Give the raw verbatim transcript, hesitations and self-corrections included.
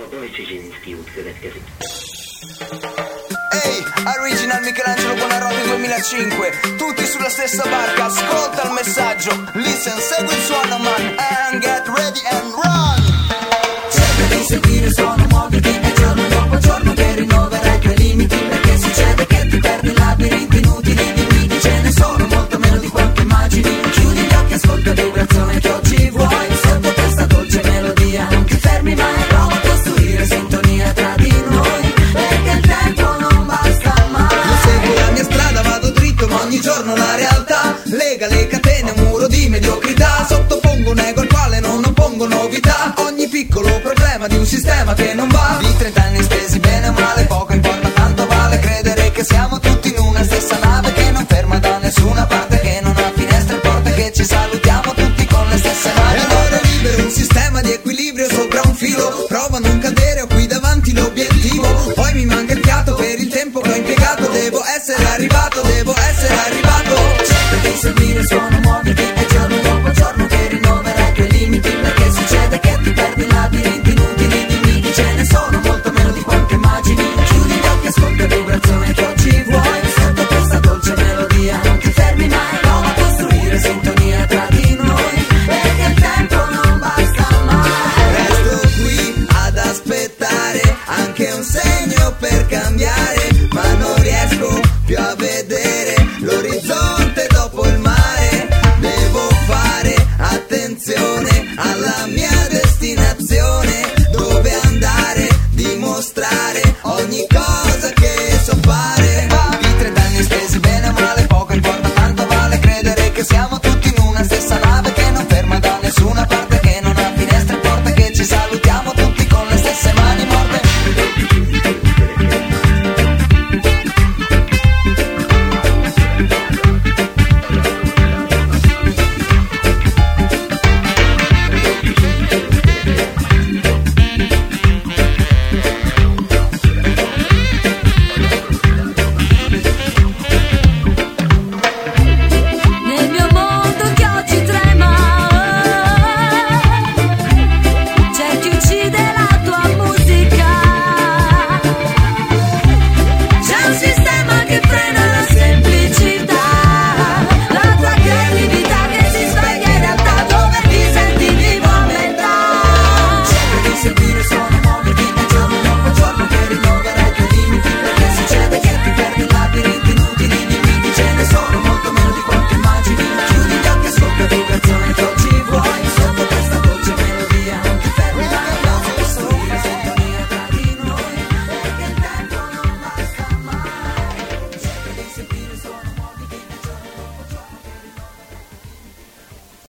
A Deutsche Institute következik. Ehi, hey, Original Michelangelo Buonarroti duemilacinque. Tutti sulla stessa barca, ascolta il messaggio. Listen, segui il suono man, and get ready and run. Cerca di seguire il suono, muoviti e giorno dopo giorno che rinnoverai i tuoi limiti. Perché succede che ti perdi in labirinti inutili di miti. Ce ne sono molto meno di quanto immagini. Chiudi gli occhi, ascolta vibrazione che oggi vuoi. Sotto questa dolce melodia non ti fermi mai, prova a costruire sintonia tra di noi. Perché il tempo non basta mai. Io seguo la mia strada, vado dritto ma ogni giorno la realtà lega le catene, un muro di mediocrità. Sottopongo un ego al quale non oppongo novità. Ogni piccolo problema di un sistema che non va. Di trent'anni spesi bene o male, poco importa, tanto vale credere che siamo tutti in una stessa nave che non ferma da nessuna parte, che non ha finestre e porte, che ci salutiamo tutti con le stesse mani. E allora è libero un sistema di equilibrio sopra un filo, prova a non cadere.